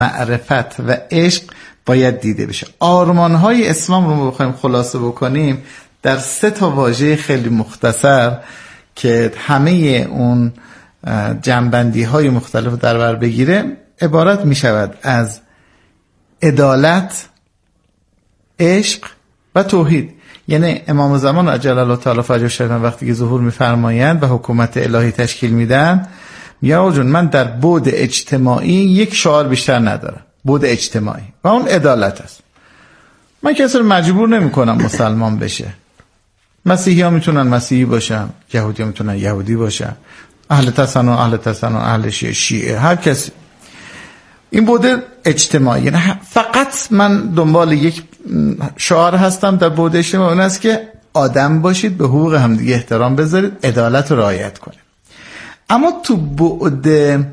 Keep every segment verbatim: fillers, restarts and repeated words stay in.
معرفت و عشق باید دیده بشه. آرمان‌های اسلام رو بخوایم خلاصه بکنیم در سه تا واژه خیلی مختصر که همه اون جنبندی‌های مختلف در بر بگیره، عبارت می شود از عدالت، عشق و توحید. یعنی امام زمان عجل الله تعالی فرجه الشریف وقتی که ظهور می‌فرمایند و حکومت الهی تشکیل میدن، یا جون من در بعد اجتماعی یک شعار بیشتر ندارم، بعد اجتماعی، و اون عدالت است. من کسی رو مجبور نمی‌کنم مسلمان بشه. مسیحی ها میتونن مسیحی باشن، یهودی ها میتونن یهودی باشن، اهل تسنن اهل تسنن، اهل شیعه شیعه، هر کسی. این بوده اجتماعی. یعنی فقط من دنبال یک شعار هستم در بوده اجتماعی، اون است که آدم باشید، به حقوق همدیگه احترام بذارید، عدالت رو رعایت کنید. اما تو بعد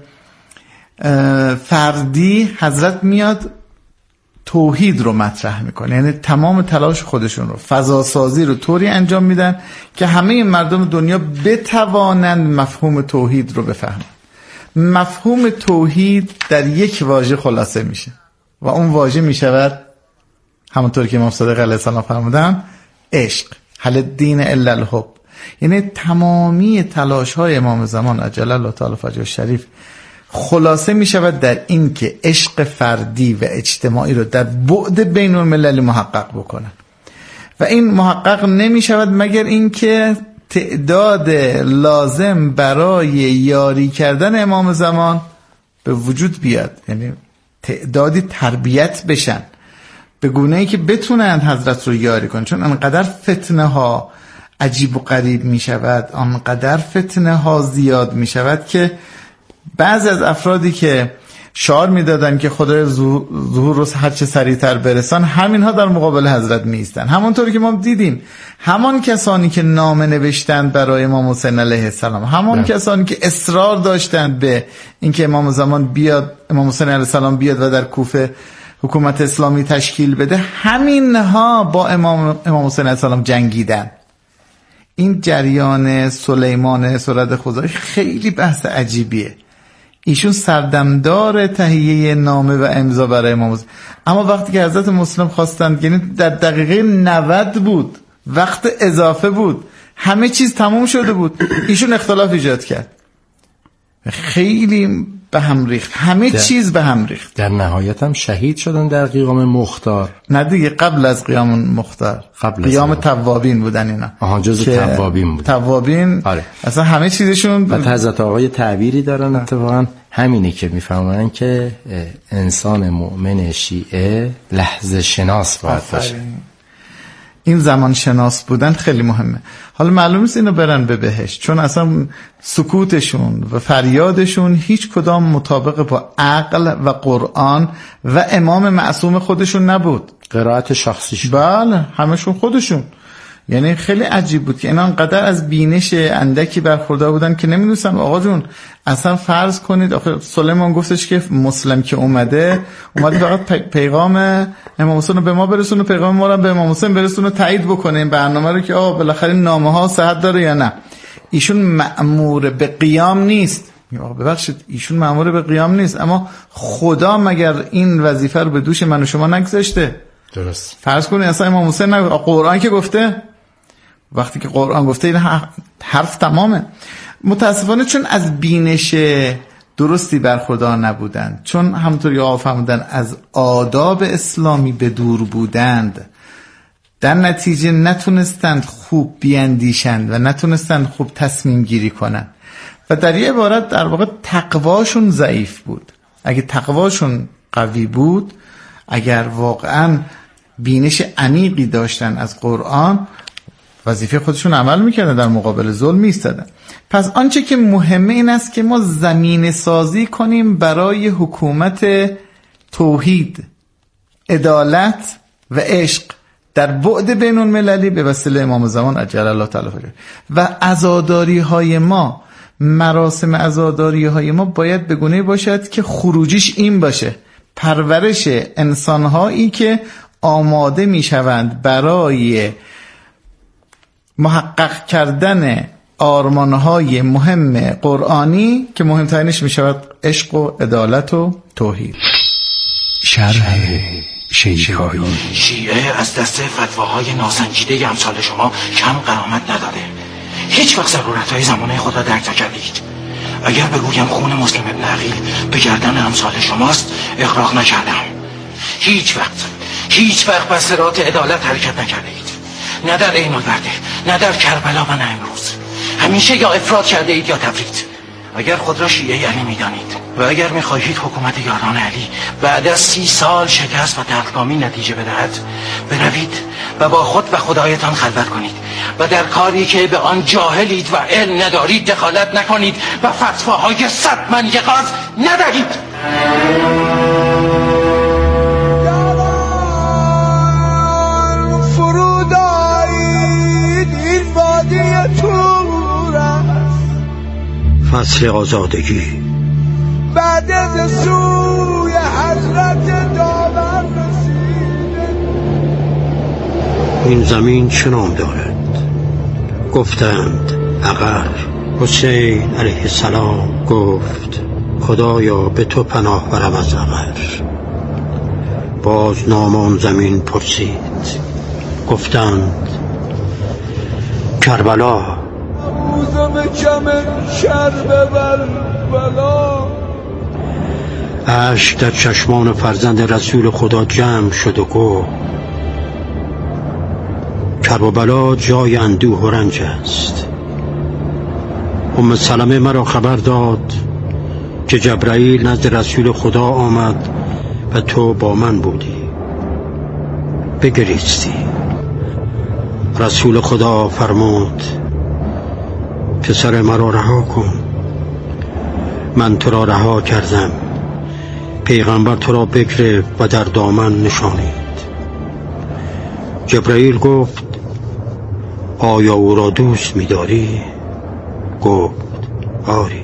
فردی حضرت میاد توحید رو مطرح میکنه. یعنی تمام تلاش خودشون رو، فضا سازی رو طوری انجام میدن که همه مردم دنیا بتوانند مفهوم توحید رو بفهمن. مفهوم توحید در یک واژه خلاصه میشه و اون واژه میشود همونطور که امام صادق علیه السلام فرمودن، عشق. هل الدین الا الحب. یعنی تمامی تلاش های امام زمان عجل الله تعالی فرجه الشریف خلاصه می شود در این که عشق فردی و اجتماعی رو در بعد بین المللی محقق بکنن، و این محقق نمی شود مگر این که تعداد لازم برای یاری کردن امام زمان به وجود بیاد. یعنی تعدادی تربیت بشن به گونه‌ای که بتونن حضرت رو یاری کنن، چون انقدر فتنه ها عجیب و غریب می شود، انقدر فتنه ها زیاد می شود که بعضی از افرادی که شعار میدادن که خدای ظهور رو هر چه سریعتر برسان، همین ها در مقابل حضرت می ایستن. همونطوری که ما دیدیم همان کسانی که نامه نوشتند برای امام حسین علیه السلام، همان کسانی که اصرار داشتند به اینکه امام زمان بیاد، امام حسین علیه السلام بیاد و در کوفه حکومت اسلامی تشکیل بده، همین ها با امام امام حسین علیه السلام جنگیدن. این جریان سلیمان سرد خدای خیلی بحث عجیبیه. ایشون سردمدار تهیه نامه و امضا برای امام حسین، اما وقتی که حضرت مسلم خواستند، یعنی در دقیقه نود بود، وقت اضافه بود، همه چیز تموم شده بود، ایشون اختلاف ایجاد کرد، خیلی به هم ریخت، همه در... چیز به هم ریخت. در نهایت هم شهید شدن در قیام مختار. نه دیگه، قبل از قیام مختار، قبل قیام توابین بودن اینا. آها، جز توابین بود. توابین آره. اصلا همه چیزشون. و حضرت آقای تعبیری دارن اتفاقا همینی که میفهمن که انسان مؤمن شیعه لحظه شناس باید باشه. این زمان شناس بودن خیلی مهمه. حالا معلوم نیست اینو برن به بهشت، چون اصلا سکوتشون و فریادشون هیچ کدام مطابق با عقل و قرآن و امام معصوم خودشون نبود. قرائت شخصیشون. بله، همشون خودشون. یعنی خیلی عجیب بود که اینا انقدر از بینش اندکی برخوردار بودن که نمیدونستن آقا جون اصلا فرض کنید. آخه سلیمان گفتش که مسلم که اومده اومده فقط پیغام امام حسین رو به ما برسونه، پیغام ما رو به امام حسین برسونه، تایید بکنه این برنامه رو که آقا بالاخره نامه ها صحت داره یا نه. ایشون مأمور به قیام نیست. آقا ببخشید، ایشون مأمور به قیام نیست، اما خدا مگر این وظیفه رو به دوش من و شما نگذاشته؟ درست. فرض کنید اصلا امام حسین نگفت، قرآن که گفته. وقتی که قرآن گفته این حرف تمامه. متاسفانه چون از بینش درستی برخوردار نبودند، چون همونطور که آقا فرمودن از آداب اسلامی به دور بودند، در نتیجه نتونستند خوب بیاندیشند و نتونستند خوب تصمیم گیری کنند و در یه عبارت در واقع تقواشون ضعیف بود. اگه تقواشون قوی بود، اگر واقعا بینش عمیقی داشتن از قرآن، وظیفه خودشون عمل میکردن، در مقابل ظلم میستدن. پس آنچه که مهمه این است که ما زمینه سازی کنیم برای حکومت توحید، عدالت و عشق در بعد بین المللی به وسیله امام زمان عجل الله تعالی فرجه. و عزاداری های ما، مراسم عزاداری های ما باید به گونه باشد که خروجیش این باشه: پرورش انسان هایی که آماده میشوند برای محقق کردن آرمانهای مهم قرآنی که مهمترینش می شود عشق و عدالت و توحید. شرح شیعایی. شیعه از دسته فتواهای ناسنجیده امثال شما کم قرامت نداره. هیچ وقت ضرورتهای زمانه خود را درک نکردید. اگر بگویم خون مسلم ابن عقیل به گردن امثال شماست اغراق نکردم. هیچ وقت هیچ وقت به صراط عدالت حرکت نکرده اید، نه در عین البرده، نه در کربلا و نه امروز. همیشه یا افراد کرده اید یا تفرید. اگر خود را شیعه علی میدانید و اگر میخواهید حکومت یاران علی بعد از سی سال شکست و تلخکامی نتیجه بدهد، بروید و با خود و خدایتان خلوت کنید و در کاری که به آن جاهلید و علم ندارید دخالت نکنید و فتواهای صد من یقاز ندهید. فصل آزادگی. بعد از سوی حضرت داور رسیده. این زمین چه نام دارد؟ گفتند عقر. حسین علیه السلام گفت خدایا به تو پناه برم از عقر. باز نام آن زمین پرسید. گفتند کربلا. اشک در چشمان فرزند رسول خدا جمع شد و گفت کربلا جای اندوه و رنج است. ام سلمه مرا خبر داد که جبرائیل نزد رسول خدا آمد و تو با من بودی. بگریستی. رسول خدا فرمود پسر مرا رها کن، من تو را رها کردم. پیغمبر تو را بگرفت و در دامن نشانید. جبرائیل گفت آیا او را دوست می داری؟ گفت آری.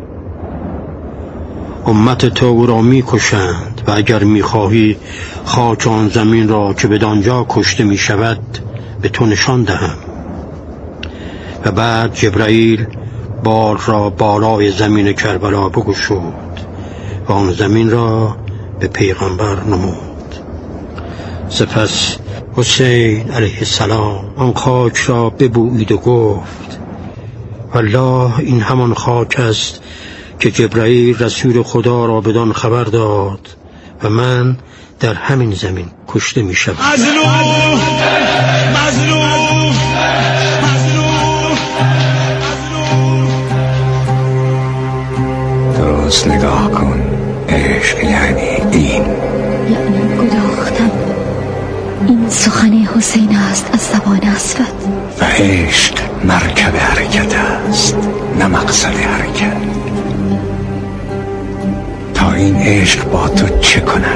امت تو او را می کشند و اگر می خواهی خاک آن زمین را که بدانجا کشته می شود به تو نشان دهم. و بعد جبرائیل بال را بالای زمین کربلا بگشود و آن زمین را به پیغمبر نمود. سپس حسین علیه السلام آن خاک را ببویید و گفت والله این همان خاک است که جبرائیل رسول خدا را بدان خبر داد و من در همین زمین کشته می شدم. مظلوم مظلوم مظلوم درست نگاه کن. عشق یعنی این. یعنی گداختم. این سخن حسین است از زبان اسود. و عشق مرکب حرکت است نه مقصد حرکت. تا این عشق با تو چه کند؟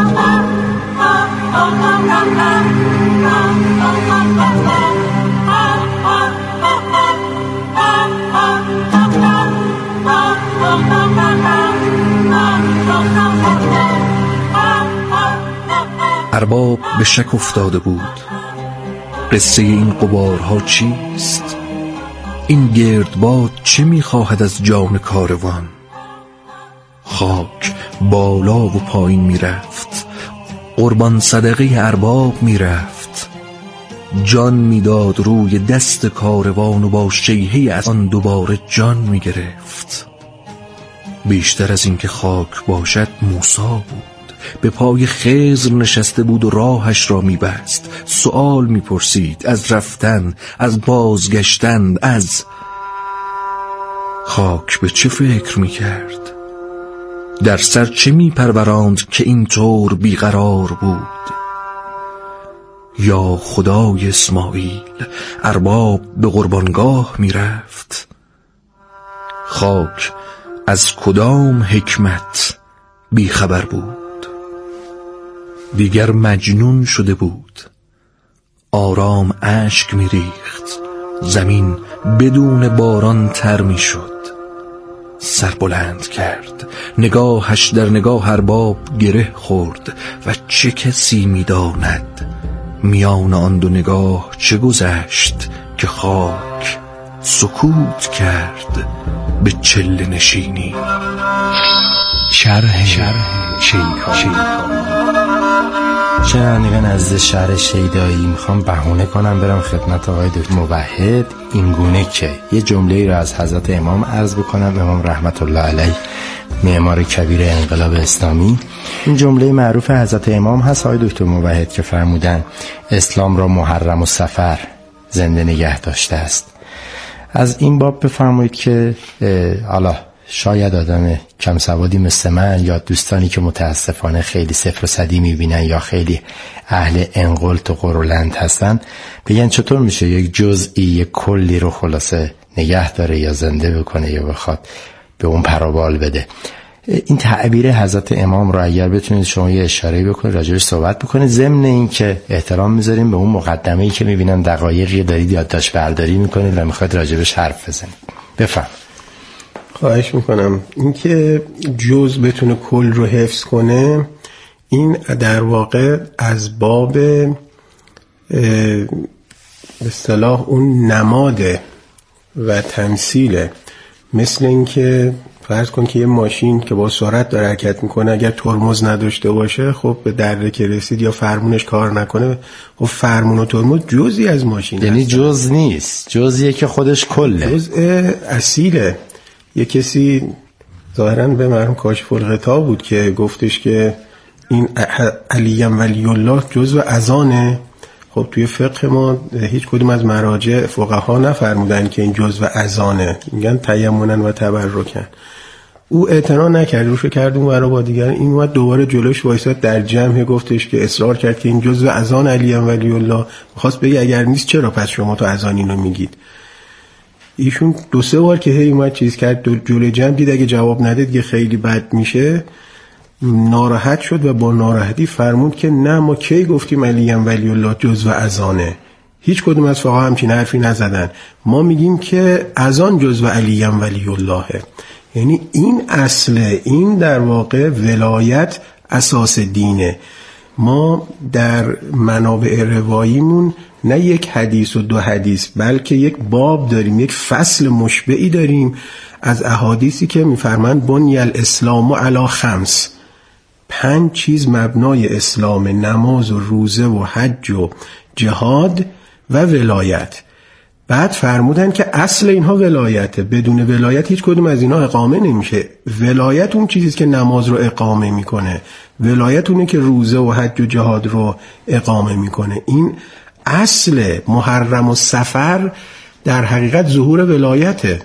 ارباب به شک افتاده بود. قصه این غبارها چیست؟ این گردباد چه می‌خواهد از جان کاروان؟ خاک بالا و پایین می‌رفت. قربان صدقه ارباب می‌رفت. جان می‌داد روی دست کاروان و با شیهه از آن دوباره جان می‌گرفت. بیشتر از این که خاک باشد موسی بود. به پای خضر نشسته بود و راهش را می‌بست. سؤال می‌پرسید از رفتن، از بازگشتن، از خاک به چه فکر می‌کرد؟ در سر چه می‌پروراند که اینطور بیقرار بود؟ یا خدای اسماعیل، ارباب به قربانگاه می‌رفت. خاک از کدام حکمت بیخبر بود؟ دیگر مجنون شده بود. آرام اشک می‌ریخت. زمین بدون باران تر می‌شد. سر بلند کرد. نگاهش در نگاه ارباب گره خورد. و چه کسی می‌داند میان آن دو نگاه چه گذشت که خاک سکوت کرد به چله نشینی. شرح شیعایی. شنوندگان عزیز شهر شیدایی، میخوام بهونه کنم برم خدمت آقای دکتر موحد این گونه که یه جمله‌ای رو از حضرت امام عرض بکنم. امام رحمت الله علیه، معمار کبیر انقلاب اسلامی. این جمله معروف حضرت امام هست آقای دکتر موحد که فرمودن اسلام را محرم و سفر زنده نگه داشته است. از این باب بفرمایید که حالا شاید آدم کم سوادی مثل من یا دوستانی که متاسفانه خیلی صفر و صدی میبینن یا خیلی اهل انقلت و قرولند هستن بگن چطور میشه یک جزئی یک کلی رو خلاصه نگه داره یا زنده بکنه یا بخواد به اون پروبال بده. این تعبیر حضرت امام رو اگر بتونید شما یه اشاره بکنید راجعش صحبت بکنید، ضمن این که احترام میذاریم به اون مقدمه‌ای که میبینن دقایقی دارید یادداشت برداری میکنید و میخواید راجعش حرف بزنید. بفهم. خواهش میکنم. این که جز بتونه کل رو حفظ کنه، این در واقع از باب به اصطلاح اون نماده و تمثیله. مثل این که فرض کن که یه ماشین که با سرعت داره حرکت میکنه اگر ترمز نداشته باشه، خب به دره که رسید یا فرمونش کار نکنه، خب فرمون و ترمز جزئی از ماشین، یعنی جز نیست، جزیه که خودش کله، جزء اصیله. یه کسی ظاهراً به مرحوم کاشف الغطا بود که گفتش که این علی ولی الله جزء اذانه. خب توی فقه ما هیچ کدوم از مراجع فقها نفرمودن که این جزء اذانه، میگن تیمنا و تبرکن. او اعتنا نکرد، روشو کرد اون ورا با دیگر. این اومد دوباره جلوش وایساد در جمع گفتش که اصرار کرد که این جزء اذان علی ولی الله. می‌خواست بگه اگر نیست چرا پس شما تو اذان اینو میگید؟ ایشون دو سه بار که هی اومد چیز کرد جلوی جمع، دید اگه جواب نده دیگه خیلی بد میشه، ناراحت شد و با ناراحتی فرمود که نه، ما کی گفتیم علی ولی الله جزء اذانه؟ هیچ کدوم از فقها همچین حرفی نزدن. ما میگیم که اذان جزء علی ولی اللهه. یعنی این اصل، این در واقع ولایت اساس دینه. ما در منابع رواییمون نه یک حدیث و دو حدیث، بلکه یک باب داریم، یک فصل مشبعی داریم از احادیثی که میفرمند بنی الاسلام علی خمس، پنج چیز مبنای اسلام: نماز و روزه و حج و جهاد و ولایت. بعد فرمودن که اصل اینها ولایته، بدون ولایت هیچ کدوم از اینها اقامه نمیشه. ولایت اون چیزیست که نماز رو اقامه میکنه، ولایت اونه که روزه و حج و جهاد رو اقامه میکنه. این اصل محرم و سفر در حقیقت ظهور ولایته.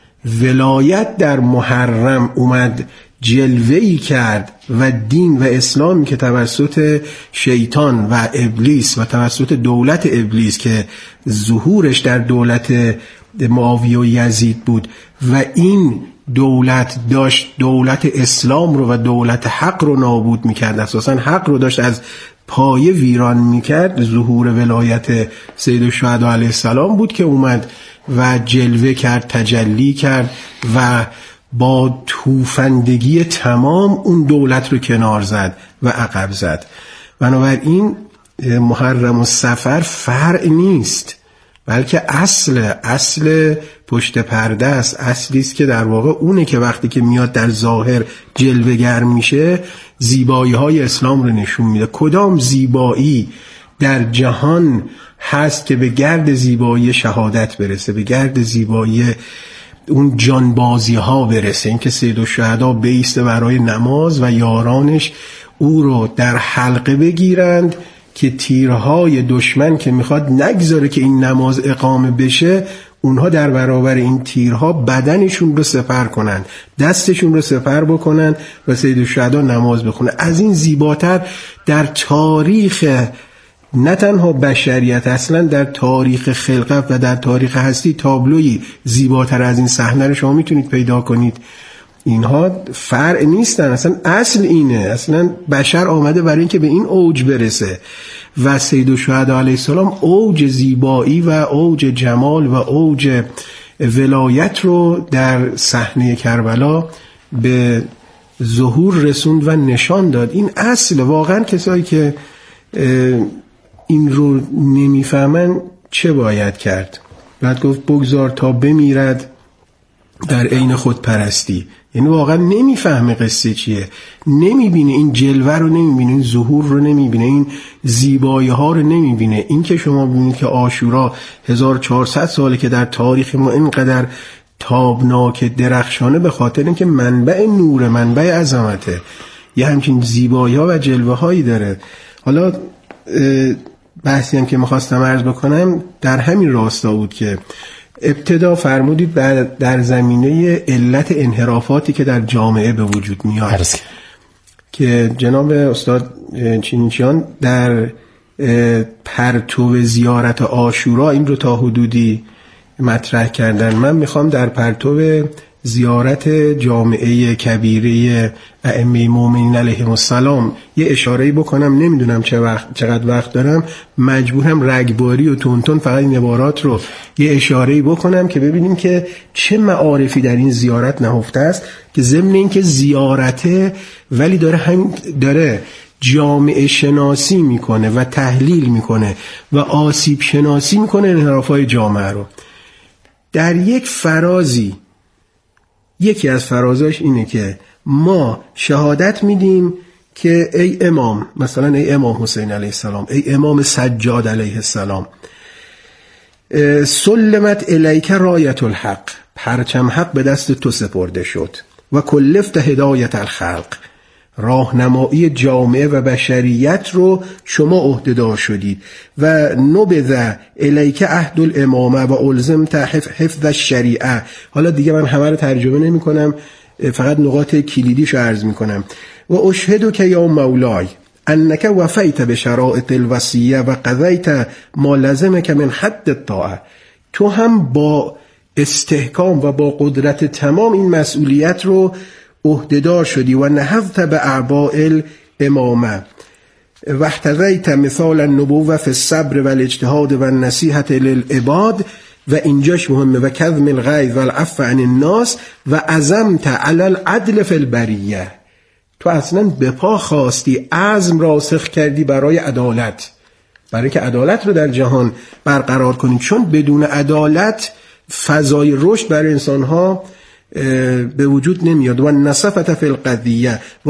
ولایت در محرم اومد جلوه‌ای کرد و دین و اسلامی که توسط شیطان و ابلیس و توسط دولت ابلیس که ظهورش در دولت معاویه و یزید بود و این دولت داشت دولت اسلام رو و دولت حق رو نابود میکرد، اساساً حق رو داشت از پایه ویران میکرد. ظهور ولایت سید الشهدا علیه السلام بود که اومد و جلوه کرد، تجلی کرد و با توفندگی تمام اون دولت رو کنار زد و عقب زد. بنابراین محرم و سفر فرع نیست، بلکه اصل اصل پشت پرده است. اصلی است که در واقع اونه که وقتی که میاد در ظاهر جلوه‌گر میشه زیبایی های اسلام رو نشون میده. کدام زیبایی در جهان هست که به گرد زیبایی شهادت برسه، به گرد زیبایی اون جانبازی ها برسه؟ این که سید الشهدا بیسته برای نماز و یارانش او رو در حلقه بگیرند که تیرهای دشمن که میخواد نگذاره که این نماز اقامه بشه، اونها در برابر این تیرها بدنشون رو سپر کنن، دستشون رو سپر بکنن و سید الشهدا نماز بخونه. از این زیباتر در تاریخ نه تنها بشریت، اصلا در تاریخ خلقت و در تاریخ هستی تابلوی زیباتر از این صحنه رو شما میتونید پیدا کنید. اینها فرع نیستن، اصلا اصل اینه. اصلا بشر آمده برای اینکه به این اوج برسه و سید الشهدا علیه السلام اوج زیبایی و اوج جمال و اوج ولایت رو در صحنه کربلا به ظهور رسوند و نشان داد. این اصل. واقعا کسایی که این رو نمیفهمن چه باید کرد؟ بعد گفت بگذار تا بمیرد در عین خود پرستی. یعنی واقعا نمیفهمه قصه چیه، نمیبینه این جلوه رو، نمیبینه این ظهور رو، نمیبینه این زیبایی ها رو، نمیبینه این که شما ببینید که عاشورا هزار و چهارصد ساله که در تاریخ ما اینقدر تابناک درخشانه، به خاطر اینکه منبع نور، منبع عظمته، یه همچین زیبایی ها و جلوه هایی داره. حالا بحثی هم که میخواستم عرض بکنم در همین راستا بود که ابتدا فرمودید در زمینه علت انحرافاتی که در جامعه به وجود میاد عرض. که جناب استاد چینیچیان در پرتو زیارت عاشورا این رو تا حدودی مطرح کردن. من میخوام در پرتو زیارت جامعه کبیره ائمه مومنین علیهم السلام یه اشاره‌ای بکنم. نمیدونم چه وقت چقدر وقت دارم، مجبورم رگباری و تونتون فقط این عبارات رو یه اشاره‌ای بکنم که ببینیم که چه معارفی در این زیارت نهفته است، که ضمن این که زیارته ولی داره هم داره جامعه شناسی میکنه و تحلیل میکنه و آسیب شناسی میکنه انحرافات جامعه رو. در یک فرازی، یکی از فرازاش اینه که ما شهادت میدیم که ای امام، مثلا ای امام حسین علیه السلام، ای امام سجاد علیه السلام، سلمت الیک رایت الحق، پرچم حق به دست تو سپرده شد، و کلفت هدایت الخلق، راهنمایی جامعه و بشریت رو شما عهده‌دار شدید، و نبذ الیک عهد الامامه و الزمت حفظ الشریعه. حالا دیگه من همه رو ترجمه نمی کنم، فقط نقاط کلیدیشو عرض می کنم. و اشهدک یا مولای انک وفیت به شرائط الوصیه و قضیت ما لزمک من حد الطاعه. تو هم با استحکام و با قدرت تمام این مسئولیت رو عهده‌دار شدی و نهضت به اعباء الامامه و احتذیت مثال النبوة فی الصبر و الاجتهاد و النصیحة للعباد. و اینجاش مهمه، و کظم الغیظ و العفو عن الناس و عزمت علی العدل فی البریه. تو اصلا به پا خواستی، عزم راسخ کردی برای عدالت، برای که عدالت رو در جهان برقرار کنی، چون بدون عدالت فضای رشد برای انسان‌ها به وجود نمیاد. و نصفت فی القضیه و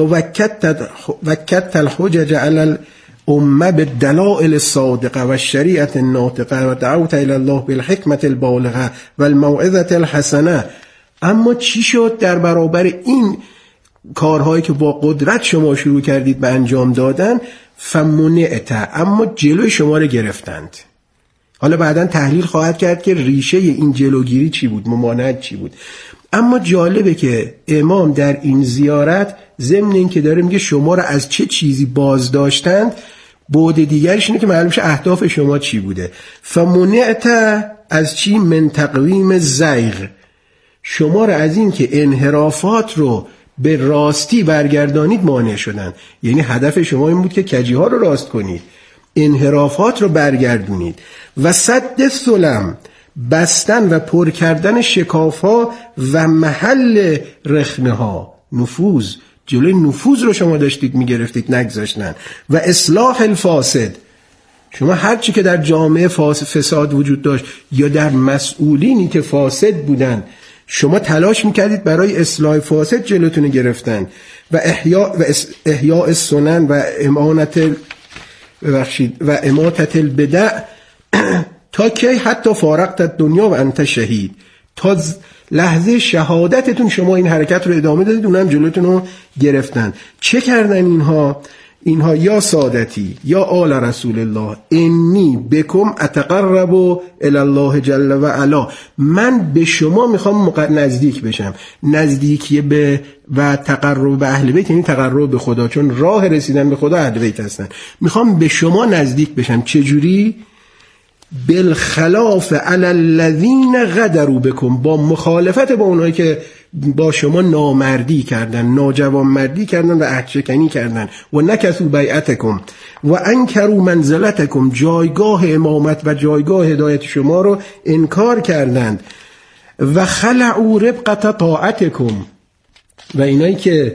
وکت الحجج علی الامه بالدلائل الصادقه و الشریعه الناطقه و دعوت الی الله بالحکمه البالغه و الموعظه الحسنه. اما چی شد در برابر این کارهایی که با قدرت شما شروع کردید به انجام دادن؟ فمنعت، اما جلوی شما رو گرفتند. حالا بعداً تحلیل خواهد کرد که ریشه این جلوگیری چی بود، ممانعت چی بود. اما جالبه که امام در این زیارت ضمن این که داره میگه شما را از چه چیزی باز داشتند، بعد دیگرش اینه که معلوم شه اهداف شما چی بوده. فمنعت از چی؟ من تقویم زیغ، شما را از این که انحرافات رو به راستی برگردانید مانع شدن. یعنی هدف شما این بود که کجی ها رو راست کنید، انحرافات رو برگردونید. و سد سلم، بستن و پر کردن شکاف‌ها و محل رخنه ها، نفوذ، جلوی نفوذ رو شما داشتید میگرفتید نگذاشتن. و اصلاح الفاسد، شما هر چی که در جامعه فساد وجود داشت یا در مسئولینی که فاسد بودن، شما تلاش میکردید برای اصلاح فاسد جلوتون گرفتن. و احیاء و احیاء السنن و امانت ببخشید و اماتت البدع تا کی؟ حتی فارقت دنیا و انت شهید، تا لحظه شهادتتون شما این حرکت رو ادامه دادید، اونم جلوتون رو گرفتن. چه کردن اینها؟ اینها یا سادتی یا آل رسول الله انی بکم اتقرب الی الله جل و علا، من به شما میخوام نزدیک بشم. نزدیکی به و تقرب به اهل بیت یعنی تقرب به خدا، چون راه رسیدن به خدا اهل بیت هستن. میخوام به شما نزدیک بشم. چجوری؟ بالخلاف علی الذین غدروا بکم، با مخالفت با اونایی که با شما نامردی کردن، ناجوانمردی کردن و عهدشکنی کردن. و نکثوا بیعتکم و انکروا منزلتکم، جایگاه امامت و جایگاه هدایت شما رو انکار کردند. و خلعوا ربقة طاعتکم، و اینایی که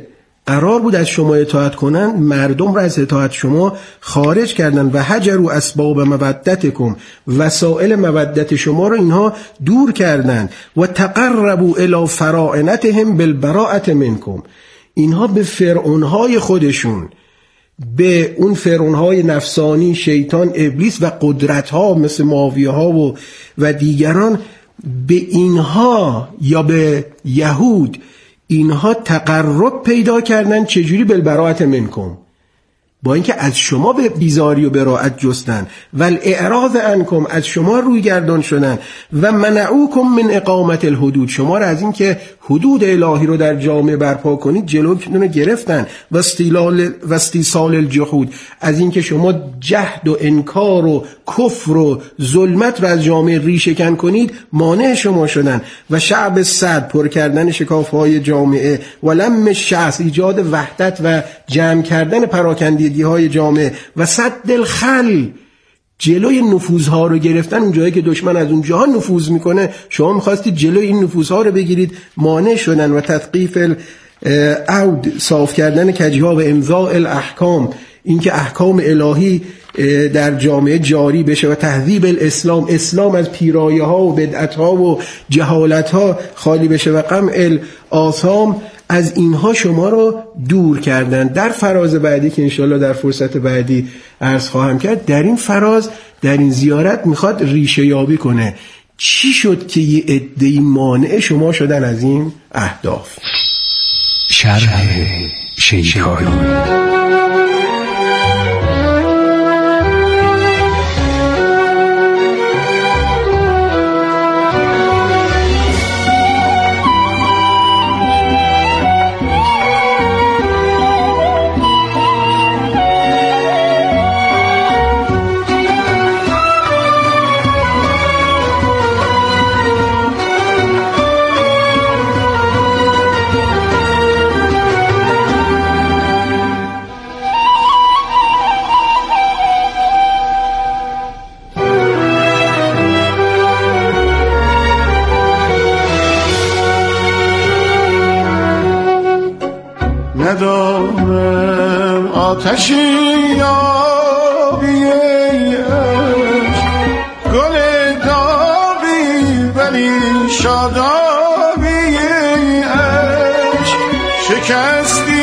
قرار بود از شما اطاعت کنن، مردم را از اطاعت شما خارج کردن و هجروا اسباب مودتکم، وسائل مودت شما را اینها دور کردن و تقربوا الی فرائنتهم بالبراءة منکم، اینها به فرعونهای خودشون، به اون فرعونهای نفسانی، شیطان، ابلیس و قدرتها مثل معاویه ها و و دیگران، به اینها یا به یهود اینها تقرب پیدا کردن. چجوری؟ بالبراءة منکم، با اینکه از شما به بیزاری و براءت جستن، و الاعراض عنکم، از شما روی گردان شدن، و منعوکم من اقامت الحدود، شما را از این که حدود الهی رو در جامعه برپا کنید جلوتون رو گرفتن، و استیلال و استیصال الجحود، از این که شما جهد و انکار و کفر و ظلمت رو از جامعه ریشه‌کن کنید مانع شما شدن، و شعب صد، پر کردن شکاف‌های جامعه، و لم الشعث، ایجاد وحدت و جمع کردن پراکندگی های جامعه، و صد الخل، جلوی نفوذها رو گرفتن. اون جایی که دشمن از اونجاها نفوذ میکنه شما میخواستید جلوی این نفوذها رو بگیرید، مانع شدن. و تثقیف العود، صاف کردن کجیها، و امضاء الاحکام، اینکه احکام الهی در جامعه جاری بشه، و تهذیب الاسلام، اسلام از پیرایه ها و بدعت ها و جهالت ها خالی بشه، و قمع الآثام، از اینها شما رو دور کردن. در فراز بعدی که انشالله در فرصت بعدی عرض خواهم کرد، در این فراز، در این زیارت میخواد ریشه یابی کنه چی شد که یه عده‌ای مانع شما شدن از این اهداف. شرح شیکاری. ندارم آتشی یابی عشق، گل داغی ولی شادابی عشق، شکستی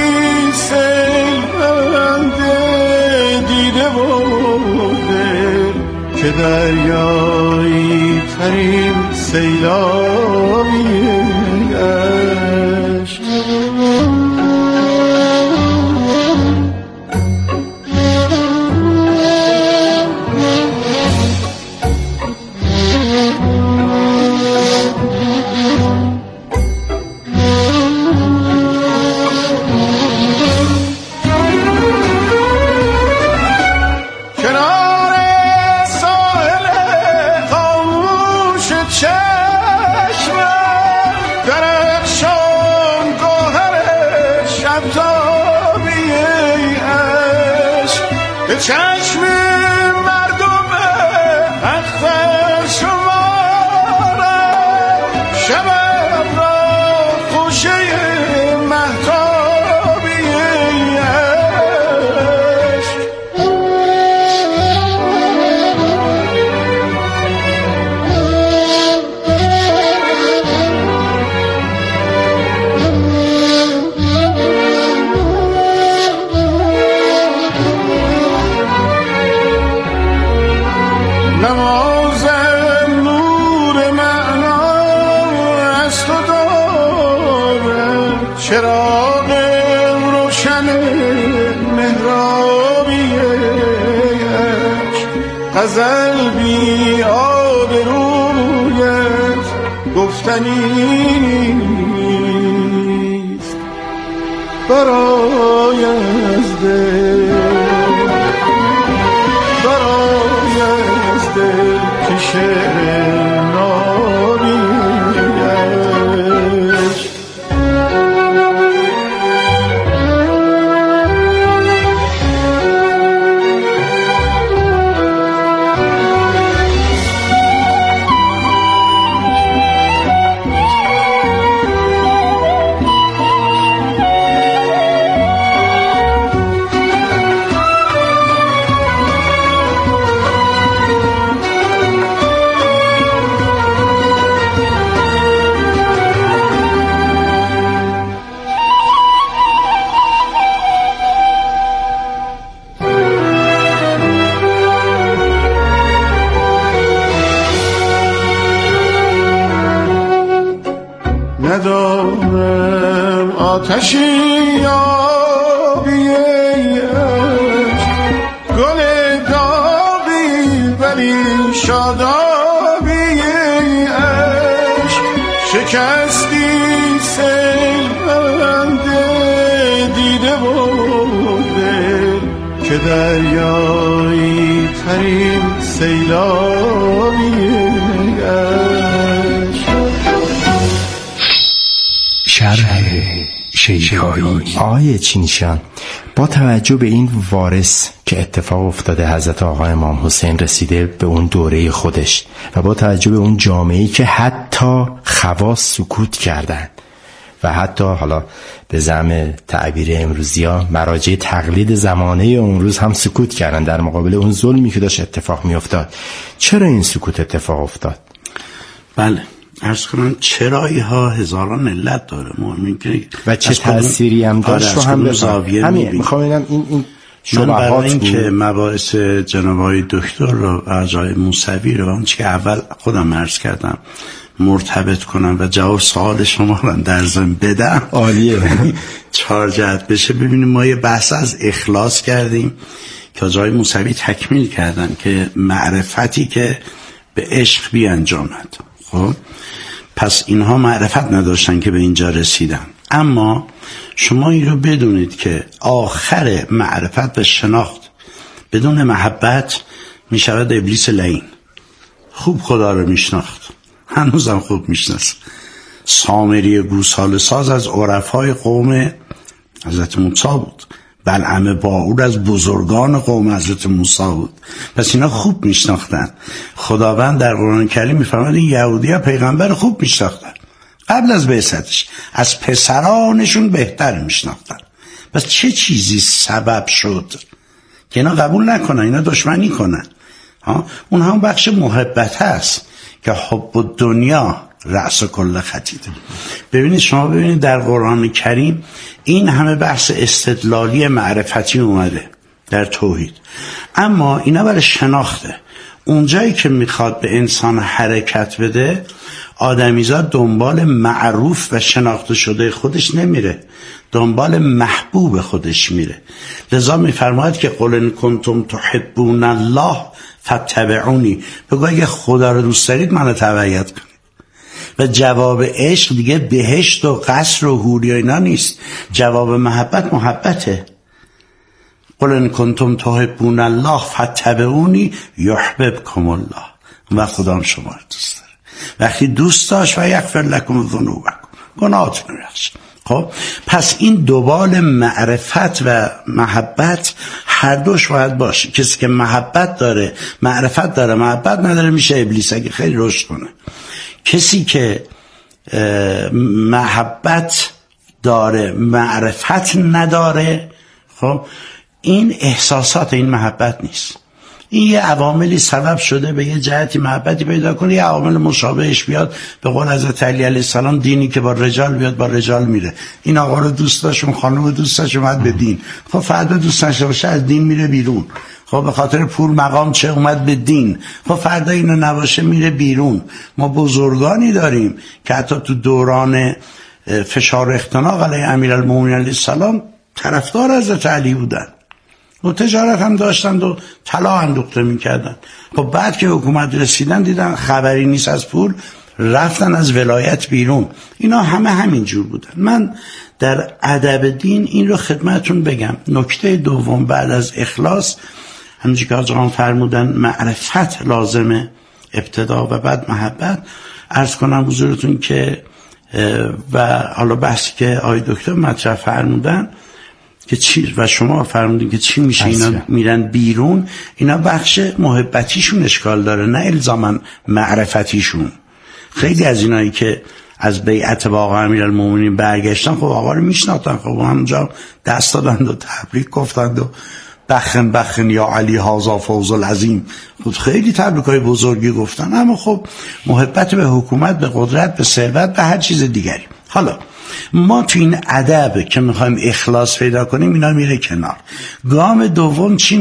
سیلبند دیده و دل که دریایی ترین سیلابی عشق. چشم مردم اختر شما را، شبم را خوشه مهتابی عشق. نمازم نور معنا از تو دارد، چراغ روشن مهرابی عشق. غزل بی آبرویت گفتنی نیست برای از دل، برای از دل که شعر نابی عشق. آتشی آبی گل داغی ولی شادابی عشق شکستی سیلند دیده بوده که دریایی ترین سیلابی عشق. شرح شیدایی. آقای چینشان، با توجه به این وارث که اتفاق افتاده حضرت آقا امام حسین رسیده به اون دوره خودش و با توجه به اون جامعه‌ای که حتی خواص سکوت کردن و حتی حالا به زعم تعبیر امروزی ها مراجع تقلید زمانه اون روز هم سکوت کردن در مقابل اون ظلمی که داشت اتفاق می افتاد، چرا این سکوت اتفاق افتاد؟ بله عرض کنم چرایی ها هزاران علت داره مهم که و چه تأثیری هم داشت رو هم بفهم. همین میخوام اینم این این من برای این که مباحث جناب آقای دکتر رو و آقای موسوی رو اون چی که اول خودم عرض کردم مرتبط کنم و جواب سوال شما رو در ضمن بدم. عالیه. چهار جهت بشه. ببینیم ما یه بحث از اخلاص کردیم که آقای موسوی تکمیل کردن که معرفتی که به عشق بیانجامد. خب پس اینها معرفت نداشتن که به اینجا رسیدن. اما شما این رو بدونید که آخر معرفت و شناخت بدون محبت می شود ابلیس لعین. خوب خدا رو می شناخت، هنوزم خوب می شناست. سامری گوساله ساز از عرفای قوم حضرت موسی بود، بلعم باعور از بزرگان قوم حضرت موسی بود. پس اینا خوب می شناختن. خداوند در قرآن کریم می فرماید این یهودی ها پیغمبر خوب می شناختن، قبل از بعثتش از پسرانشون بهتر می شناختن. پس چه چیزی سبب شد که اینا قبول نکنن، اینا دشمنی کنن؟ ها؟ اون هم بخش محبت هست که حب دنیا رأس کل خطیده. ببینید شما ببینید در قرآن کریم این همه بحث استدلالی معرفتی اومده در توحید، اما اینا برای شناخته. اونجایی که میخواد به انسان حرکت بده، آدمیزاد دنبال معروف و شناخته شده خودش نمیره، دنبال محبوب خودش میره. لذا میفرماید که قل ان کنتم تحبون الله فاتبعونی، بگو اگه خدا رو دوست دارید منو تبعیت کنید. و جواب عشق دیگه بهشت و قصر و حوری و اینا نیست، جواب محبت محبته. قل ان کنتم تحبون الله فاتبعونی یحببکم الله، و خدا هم شما رو دوست داره. وقتی دوست داشت و یغفر لکم ذنوبکم، گناهاتون رو بخشه. خب پس این دوبال معرفت و محبت هر دوش باید باشه. کسی که محبت داره معرفت داره، محبت نداره میشه ابلیس اگه خیلی رشد کنه. کسی که محبت داره معرفت نداره، خب این احساسات این محبت نیست. این یه عواملی سبب شده به یه جهتی محبتی پیدا کنه، یه عوامل مشابهش بیاد. به قول حضرت علی علیه السلام دینی که با رجال بیاد با رجال میره. این آقا رو دوست داشت، اون خانم رو دوست داشت، اومد به دین. خب فردا دوست نشه باشه از دین میره بیرون. خب به خاطر پول مقام چه اومد به دین. خب فردا اینو نباشه میره بیرون. ما بزرگانی داریم که حتی تو دوران فشار اختناق علیه امیرالمومنین علیه السلام طرفدار حضرت علی بودن و تجارت هم داشتند و طلا اندوخته میکردن. خب بعد که حکومت رسیدن دیدن خبری نیست از پول، رفتن از ولایت بیرون. اینا همه همین جور بودن. من در ادب دین این رو خدمتون بگم. نکته دوم بعد از اخلاص، همونجوری که آقا فرمودن معرفت لازمه ابتدا و بعد محبت. عرض کنم حضورتون که و حالا بحثی که آقای دکتر مطرح فرمودن که چی و شما فرمودین که چی میشه اینا میرن بیرون، اینا بخش محبتیشون اشکال داره، نه الزاما معرفتیشون. خیلی از اینایی که از بیعت با آقا امیرالمومنین برگشتن، خب آقا رو میشناختن، خب همونجا دست دادند و تبریک گفتند و بخن بخن یا علی هازا فوز العظیم، خود خیلی تبریکای بزرگی گفتن. اما خب محبت به حکومت، به قدرت، به ثروت، به هر چیز دیگری. حالا ما تو این ادب که میخوایم اخلاص پیدا کنیم اینا میره کنار. گام دوم چی